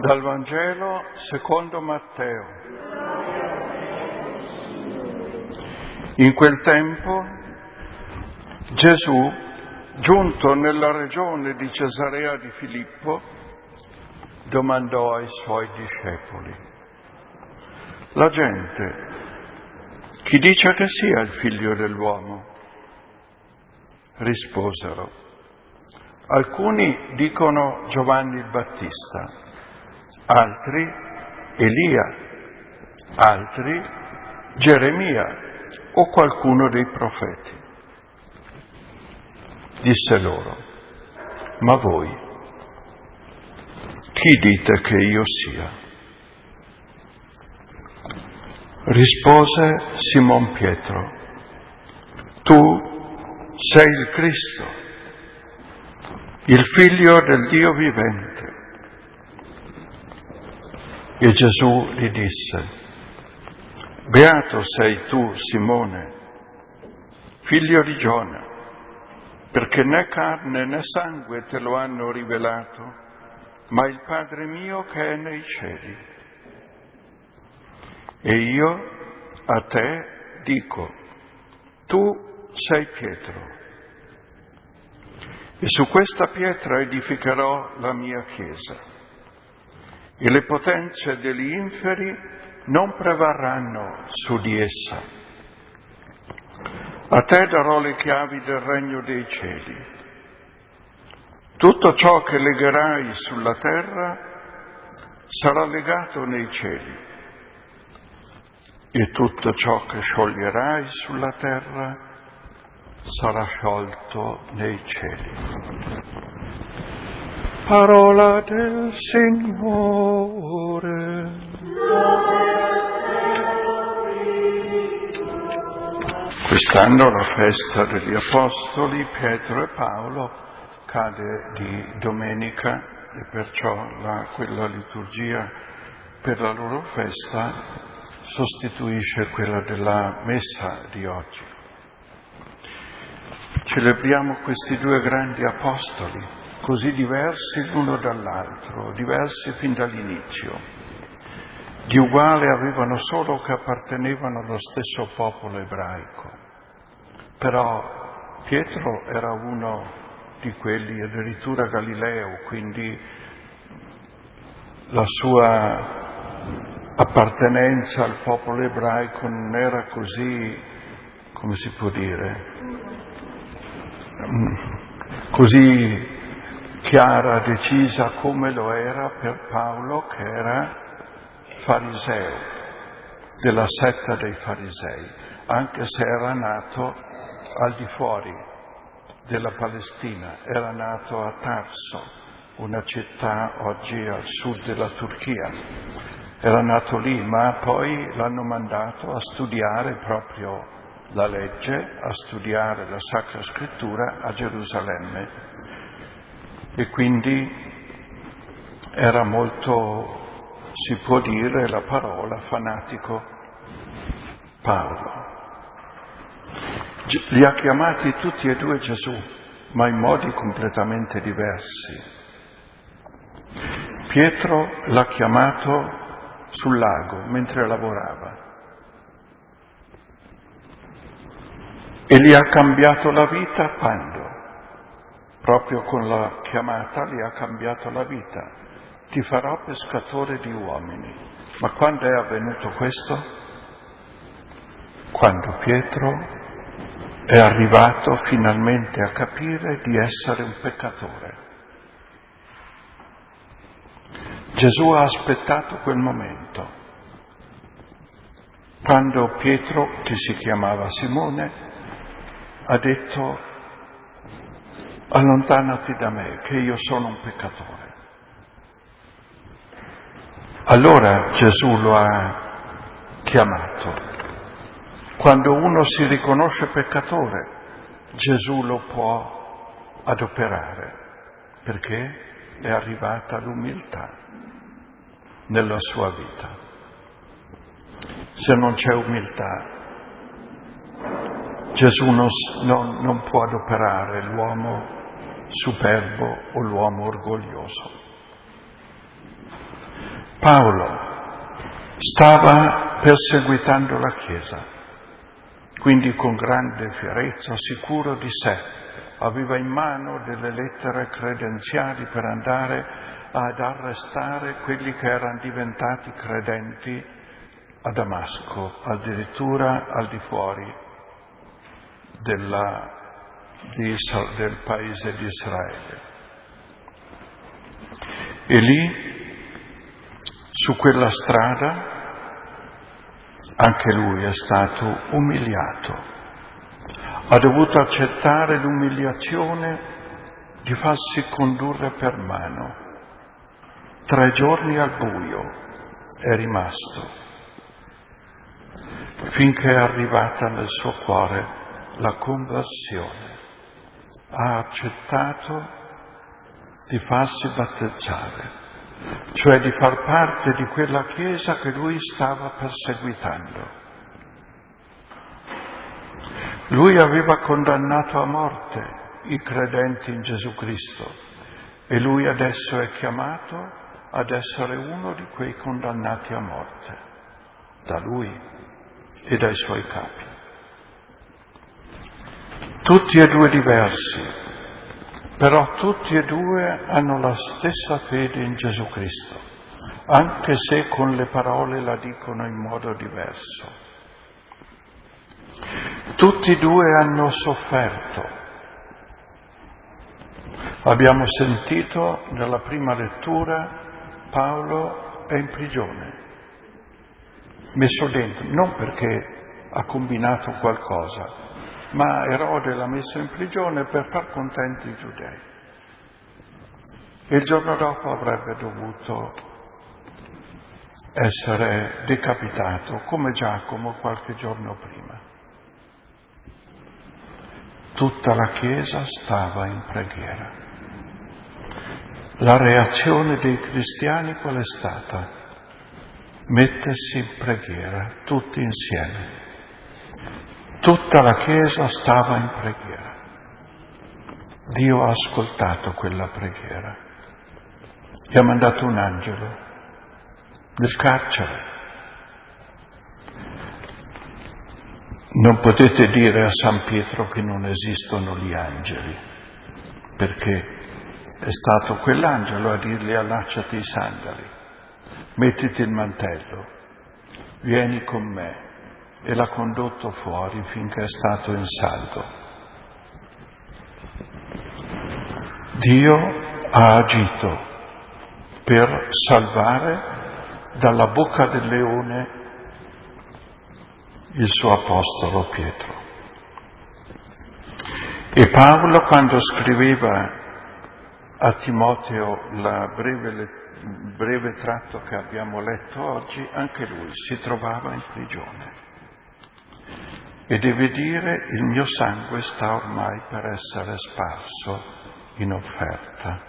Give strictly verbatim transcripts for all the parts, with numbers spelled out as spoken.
Dal Vangelo secondo Matteo. In quel tempo Gesù, giunto nella regione di Cesarea di Filippo, domandò ai suoi discepoli: la gente, chi dice che sia il figlio dell'uomo? Risposero: alcuni dicono Giovanni il Battista, altri Elia, altri Geremia o qualcuno dei profeti. Disse loro: ma voi, chi dite che io sia? Rispose Simon Pietro: tu sei il Cristo, il Figlio del Dio vivente. E Gesù gli disse: beato sei tu, Simone, figlio di Giona, perché né carne né sangue te lo hanno rivelato, ma il Padre mio che è nei cieli. E io a te dico: tu sei Pietro, e su questa pietra edificherò la mia chiesa, e le potenze degli inferi non prevarranno su di essa. A te darò le chiavi del regno dei cieli. Tutto ciò che legherai sulla terra sarà legato nei cieli, e tutto ciò che scioglierai sulla terra sarà sciolto nei cieli. Parola del Signore. Quest'anno la festa degli Apostoli Pietro e Paolo cade di domenica e perciò la, quella liturgia per la loro festa sostituisce quella della messa di oggi. Celebriamo questi due grandi apostoli, così diversi l'uno dall'altro, diversi fin dall'inizio. Di uguale avevano solo che appartenevano allo stesso popolo ebraico. Però Pietro era uno di quelli, addirittura Galileo, quindi la sua appartenenza al popolo ebraico non era così, come si può dire, così chiara, decisa come lo era per Paolo, che era fariseo, della setta dei farisei, anche se era nato al di fuori della Palestina, era nato a Tarso, una città oggi al sud della Turchia. Era nato lì, ma poi l'hanno mandato a studiare proprio la legge, a studiare la Sacra Scrittura a Gerusalemme. E quindi era molto, si può dire la parola, fanatico Paolo. Li ha chiamati tutti e due Gesù, ma in modi completamente diversi. Pietro l'ha chiamato sul lago mentre lavorava e gli ha cambiato la vita quando? Proprio con la chiamata gli ha cambiato la vita. Ti farò pescatore di uomini. Ma quando è avvenuto questo? Quando Pietro è arrivato finalmente a capire di essere un peccatore. Gesù ha aspettato quel momento. Quando Pietro, che si chiamava Simone, ha detto: allontanati da me, che io sono un peccatore. Allora Gesù lo ha chiamato. Quando uno si riconosce peccatore, Gesù lo può adoperare, perché è arrivata l'umiltà nella sua vita. Se non c'è umiltà, Gesù non, non, non può adoperare l'uomo superbo o l'uomo orgoglioso. Paolo stava perseguitando la Chiesa, quindi con grande fierezza, sicuro di sé, aveva in mano delle lettere credenziali per andare ad arrestare quelli che erano diventati credenti a Damasco, addirittura al di fuori della, di, del paese di Israele. E lì, su quella strada, anche lui è stato umiliato. Ha dovuto accettare l'umiliazione di farsi condurre per mano. Tre giorni al buio è rimasto, finché è arrivata nel suo cuore la conversione. Ha accettato di farsi battezzare, cioè di far parte di quella Chiesa che lui stava perseguitando. Lui aveva condannato a morte i credenti in Gesù Cristo e lui adesso è chiamato ad essere uno di quei condannati a morte, da lui e dai suoi capi. Tutti e due diversi, però tutti e due hanno la stessa fede in Gesù Cristo, anche se con le parole la dicono in modo diverso. Tutti e due hanno sofferto. Abbiamo sentito nella prima lettura Paolo è in prigione, messo dentro, non perché ha combinato qualcosa, ma Erode l'ha messo in prigione per far contenti i giudei. E il giorno dopo avrebbe dovuto essere decapitato, come Giacomo qualche giorno prima. Tutta la Chiesa stava in preghiera. La reazione dei cristiani qual è stata? Mettersi in preghiera, tutti insieme. Tutta la Chiesa stava in preghiera. Dio ha ascoltato quella preghiera e ha mandato un angelo nel carcere. Non potete dire a San Pietro che non esistono gli angeli, perché è stato quell'angelo a dirgli: allacciati i sandali, mettiti il mantello, vieni con me, e l'ha condotto fuori finché è stato in salvo. Dio ha agito per salvare dalla bocca del leone il suo apostolo Pietro. E Paolo, quando scriveva a Timoteo la breve, il breve tratto che abbiamo letto oggi, anche lui si trovava in prigione. E deve dire: il mio sangue sta ormai per essere sparso in offerta.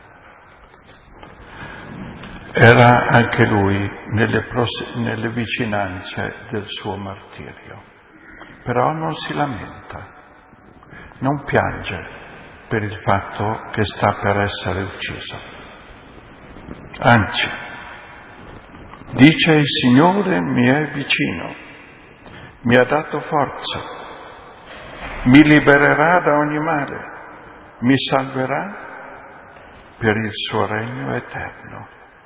Era anche lui nelle, pros- nelle vicinanze del suo martirio, però non si lamenta, non piange per il fatto che sta per essere ucciso. Anzi, dice: il Signore mi è vicino, mi ha dato forza, mi libererà da ogni male, mi salverà per il suo regno eterno.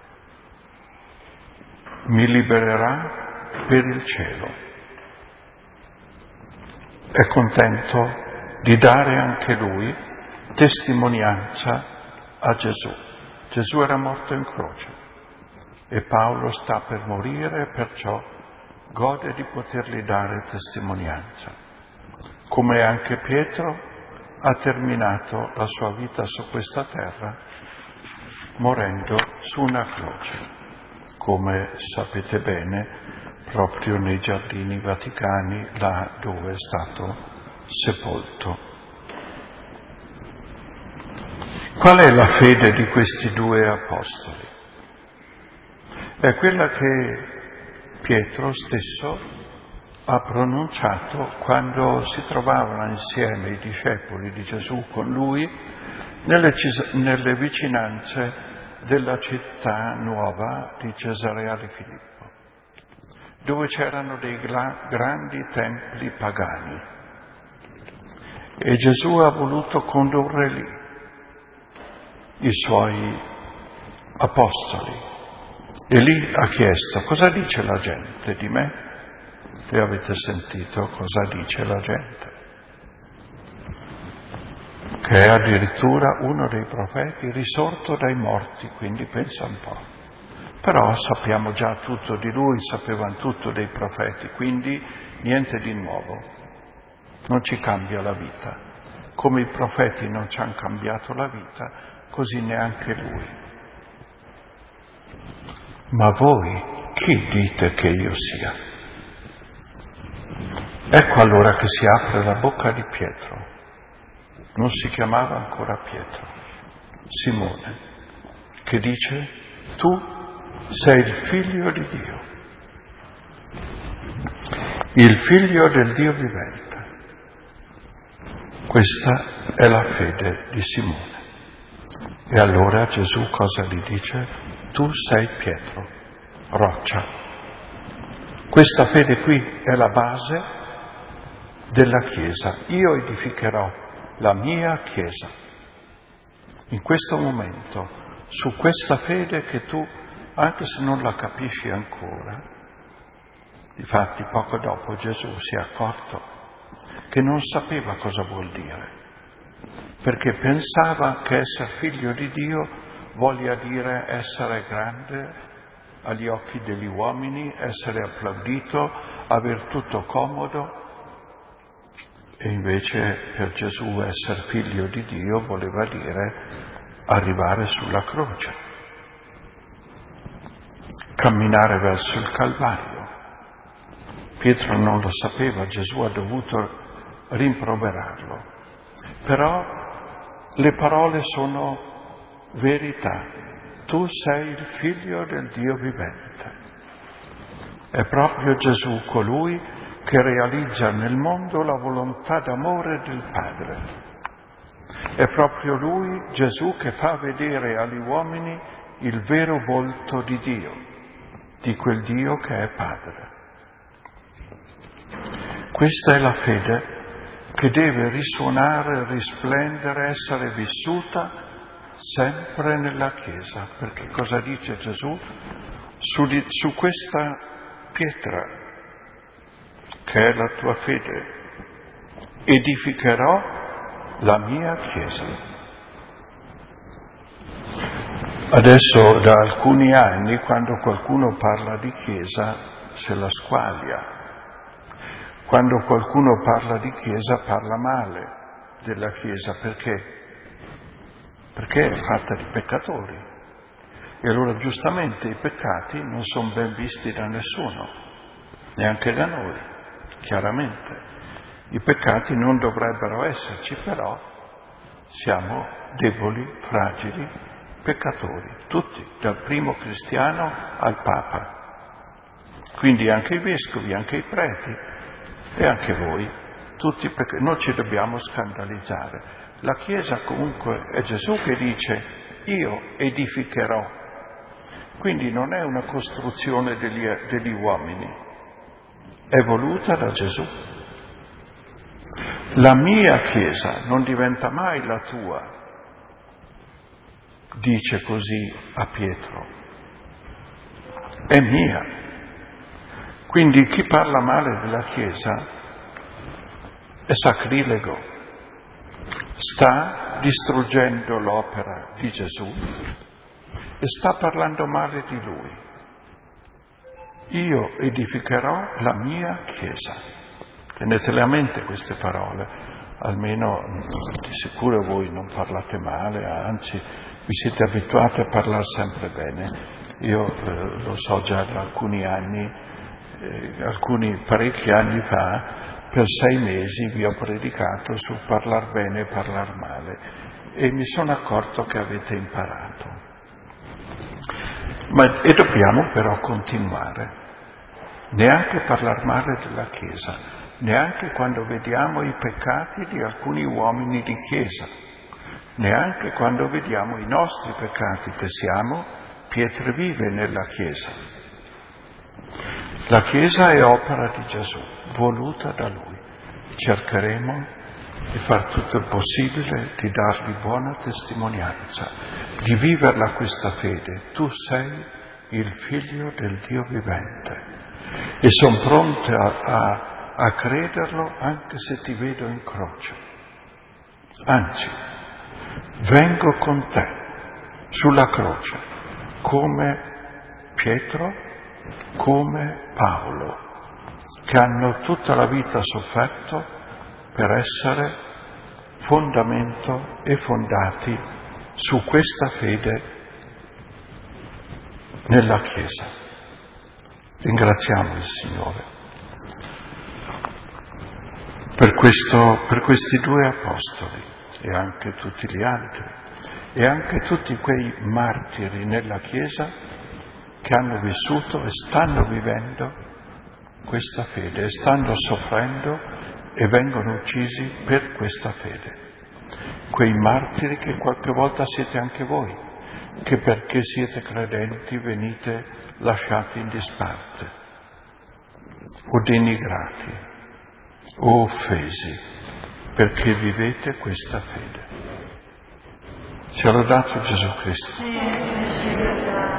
Mi libererà per il cielo. È contento di dare anche lui testimonianza a Gesù. Gesù era morto in croce e Paolo sta per morire, perciò gode di potergli dare testimonianza. Come anche Pietro ha terminato la sua vita su questa terra morendo su una croce, come sapete bene, proprio nei giardini vaticani, là dove è stato sepolto. Qual è la fede di questi due apostoli? È quella che Pietro stesso ha pronunciato quando si trovavano insieme i discepoli di Gesù con lui nelle, nelle vicinanze della città nuova di Cesarea di Filippo, dove c'erano dei gra- grandi templi pagani. E Gesù ha voluto condurre lì i suoi apostoli. E lì ha chiesto: cosa dice la gente di me? Voi avete sentito cosa dice la gente? Che è addirittura uno dei profeti risorto dai morti, quindi pensa un po'. Però sappiamo già tutto di lui, sapevano tutto dei profeti, quindi niente di nuovo, non ci cambia la vita. Come i profeti non ci hanno cambiato la vita, così neanche lui. Ma voi chi dite che io sia? Ecco allora che si apre la bocca di Pietro. Non si chiamava ancora Pietro, Simone, che dice: tu sei il figlio di Dio, il figlio del Dio vivente. Questa è la fede di Simone. E allora Gesù cosa gli dice? Tu sei Pietro, roccia. Questa fede qui è la base della Chiesa. Io edificherò la mia Chiesa. In questo momento, su questa fede che tu, anche se non la capisci ancora, difatti poco dopo Gesù si è accorto che non sapeva cosa vuol dire, perché pensava che essere figlio di Dio voglia dire essere grande agli occhi degli uomini, essere applaudito, aver tutto comodo. E invece per Gesù essere figlio di Dio voleva dire arrivare sulla croce, camminare verso il Calvario. Pietro non lo sapeva, Gesù ha dovuto rimproverarlo. Però le parole sono verità. Tu sei il figlio del Dio vivente. È proprio Gesù colui che realizza nel mondo la volontà d'amore del Padre. È proprio Lui, Gesù, che fa vedere agli uomini il vero volto di Dio, di quel Dio che è Padre. Questa è la fede che deve risuonare, risplendere, essere vissuta sempre nella Chiesa. Perché cosa dice Gesù? Su, di, su questa pietra, che è la tua fede, edificherò la mia Chiesa. Adesso da alcuni anni, quando qualcuno parla di Chiesa, se la squaglia. Quando qualcuno parla di Chiesa, parla male della Chiesa. Perché? Perché è fatta di peccatori. E allora giustamente i peccati non sono ben visti da nessuno, neanche da noi, chiaramente. I peccati non dovrebbero esserci, però siamo deboli, fragili, peccatori, tutti, dal primo cristiano al Papa. Quindi anche i vescovi, anche i preti e anche voi, tutti peccatori. Non ci dobbiamo scandalizzare. La Chiesa comunque è Gesù che dice: io edificherò. Quindi non è una costruzione degli, degli uomini, è voluta da Gesù. La mia Chiesa non diventa mai la tua, dice così a Pietro, è mia. Quindi chi parla male della Chiesa è sacrilego, sta distruggendo l'opera di Gesù e sta parlando male di Lui. Io edificherò la mia Chiesa. Tenetele a mente queste parole, almeno di sicuro voi non parlate male, anzi vi siete abituati a parlare sempre bene. Io eh, lo so già da alcuni anni, eh, alcuni parecchi anni fa, per sei mesi vi ho predicato su parlar bene e parlar male e mi sono accorto che avete imparato. Ma, e dobbiamo però continuare, neanche parlar male della Chiesa, neanche quando vediamo i peccati di alcuni uomini di Chiesa, neanche quando vediamo i nostri peccati, che siamo pietre vive nella Chiesa. La Chiesa è opera di Gesù, voluta da Lui. Cercheremo di far tutto il possibile, di dargli buona testimonianza, di viverla questa fede. Tu sei il Figlio del Dio vivente e sono pronto a, a, a crederlo anche se ti vedo in croce. Anzi, vengo con te sulla croce come Pietro, come Paolo, che hanno tutta la vita sofferto per essere fondamento e fondati su questa fede nella Chiesa. Ringraziamo il Signore per, questo, per questi due apostoli e anche tutti gli altri e anche tutti quei martiri nella Chiesa che hanno vissuto e stanno vivendo questa fede e stanno soffrendo e vengono uccisi per questa fede. Quei martiri che qualche volta siete anche voi, che perché siete credenti venite lasciati in disparte, o denigrati, o offesi, perché vivete questa fede. Sia lodato Gesù Cristo.